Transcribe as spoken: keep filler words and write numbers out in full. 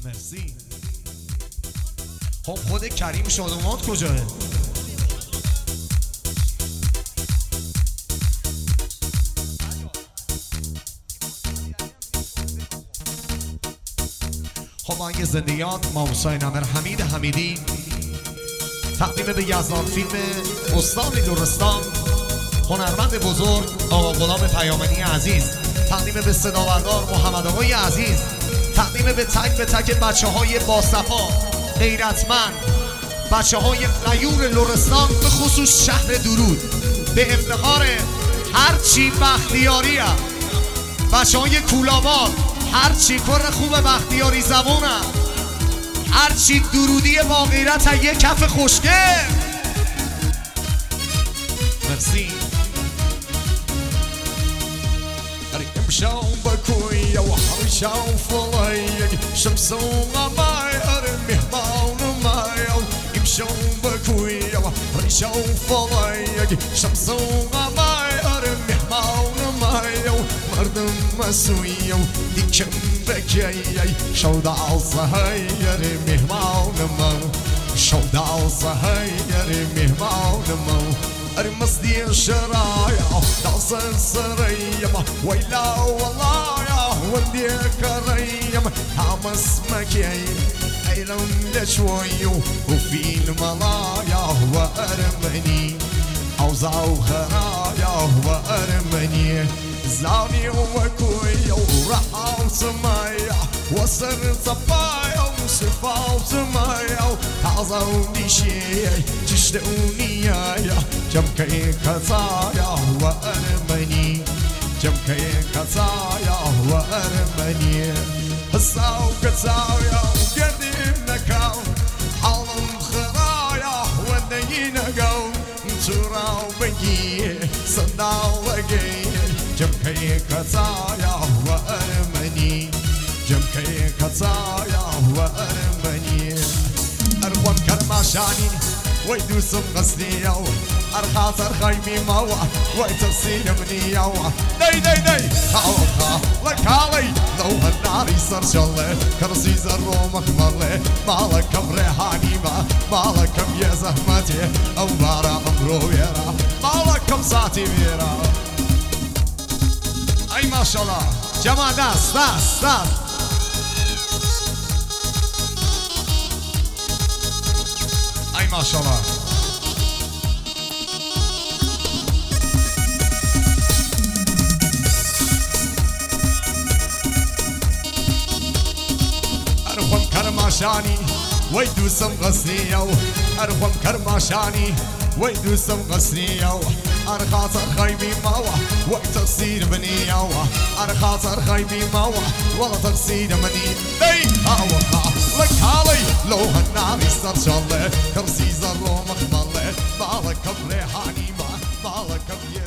مرسی. خب خود کریم شادومات کجاه؟ خب آهنگ زندگیات ما حسین امیر حمید حمیدی تقدیم به یزدان فیلم استان لرستان، هنرمند بزرگ آقا غلام پیامنی عزیز، تقدیم به صداوردار محمد آقای عزیز، تقدیم به تک به تک بچه های باصفا غیرتمند، بچه های غیور لرستان، به خصوص شهر درود، به افتخار هرچی بختیاری هم بچه های کولاباد، هرچی کر خوب بختیاری زبون هم، هرچی درودی با غیرت هم، یه کف خوشگه. مرسی. امشام بكوية وحرشام فلايق شمس وغماي المهبان ماي امشام بكوية وحرشام فلايق شمس وغماي المهبان ماي مردم مسوية وديكم بكيي شودا صهير مهبان ماي شودا صهير مهبان ماي المصدي الشرايع دعس السريم ويلا والله ودي كريم حمس مكي ايلم لشوي وفي الملايا وارمني اوزاو خرايا وارمني زاني وكوي وراح سمايا وصر صبايا وصفا سمايا تعظوني شيء تشتقوني يا جم كي خزايا وارمني جم كي خزايا وارمني هساو كزايا وقديم نكاو حالم خرايا ودينا قو تراو بقي صداو بقي جم كي خزايا وارمني جم كي خزايا وارمني ارقم كرماشاني ويدوسم غسلي يو ارخاصر خيمي موا ويتصير مني يو دي دي دي خاوخا لك علي لو النار يصير شله كرسي زرو مخمله مالكم ريحاني ما مالكم يا زحمتي او بارا امرو يرا مالكم ساعتي بيرا. اي ما شاء الله جماعة دست دست دست. اي ما شاء الله. ارخم كرماشاني ويدوسم غسنيو ارخم كرماشاني ويدوسم غسنيو ارخاصر خيمي موا وتصير بني يوا ارخاصر خيمي موا ولا تصير مني اي اوقع لك حالي لو هالنار يصير شله كرسي زرو مخمله مالك بريحاني ما مالك